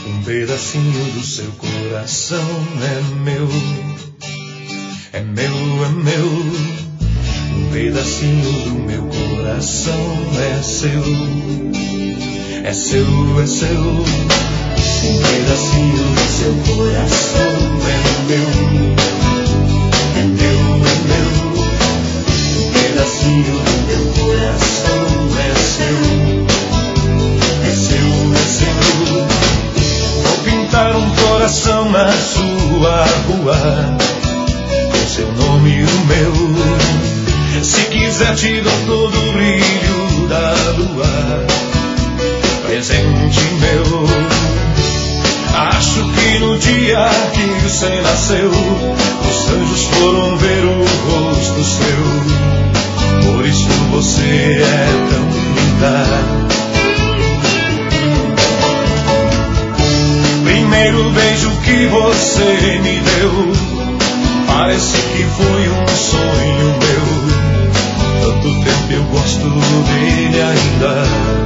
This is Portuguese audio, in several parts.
Um pedacinho do seu coração é meu, é meu, é meu. Um pedacinho do meu coração é seu, é seu, é seu. Um pedacinho do seu coração é meu, é meu, é meu. Um pedacinho do meu coração é seu, é seu, é seu. Vou pintar um coração na sua rua, com seu nome e o meu. Se quiser te dou todo o brilho da lua, presente meu. Acho que no dia que você nasceu, os anjos foram ver o rosto seu. Por isso você é tão linda. Primeiro beijo que você me deu, parece que foi um sonho meu. Tanto tempo eu gosto dele ainda,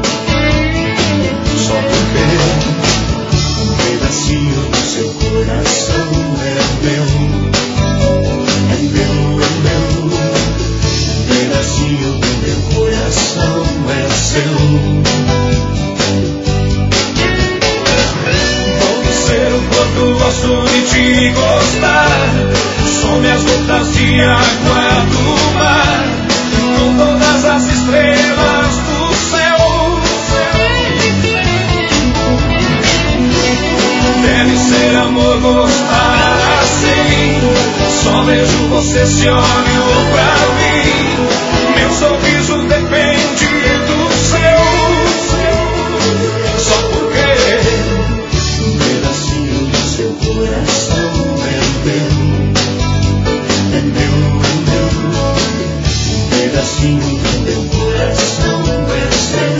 só porque um pedacinho do seu coração é meu, é meu, é meu. Um pedacinho do meu coração é seu. Vou dizer o quanto gosto de te gostar. Some as gotas de água do mar, com todas as estrelas do céu. Deve ser amor gostar assim. Só vejo você se olhou pra mim. Meu sorriso depende do seu. Só porque um pedacinho do seu coração é meu, é meu, é meu. Um pedacinho do meu coração é seu.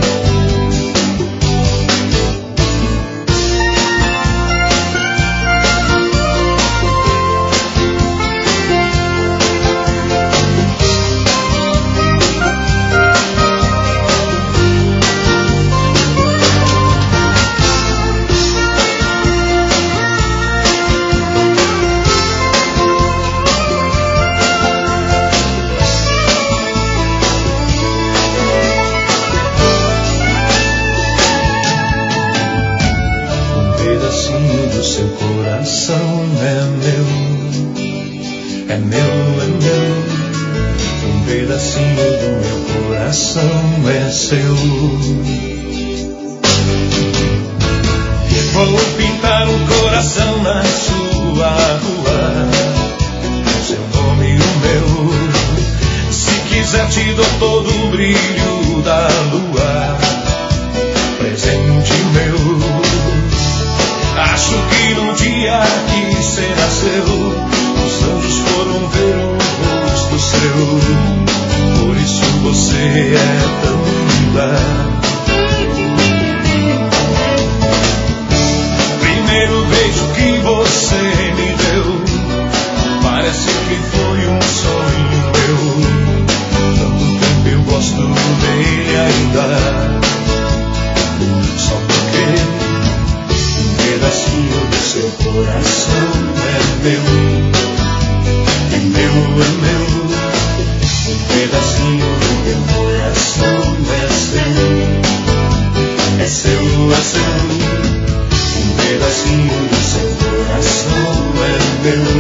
Vou pintar um coração na sua rua, com seu nome e o meu. Se quiser te dou todo o brilho da lua, presente meu. Acho que no dia que você nasceu, os anjos foram ver o rosto seu. Por isso você é tão linda. Primeiro beijo que você me deu, parece que foi um sonho meu. Tanto tempo eu gosto dele ainda, só porque um pedacinho do seu coração é meu, é meu, é meu. Um pedacinho do meu coração é seu, é seu, é seu. Um pedacinho do seu coração é meu.